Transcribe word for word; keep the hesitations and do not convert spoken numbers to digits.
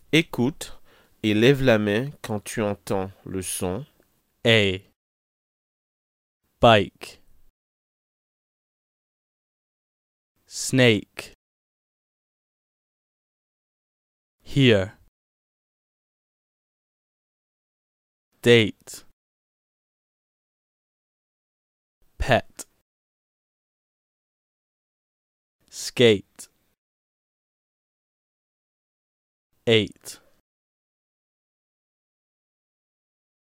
Écoute et lève la main quand tu entends le son A. Bike. Snake. Here. Date. Pet. Skate. Eight.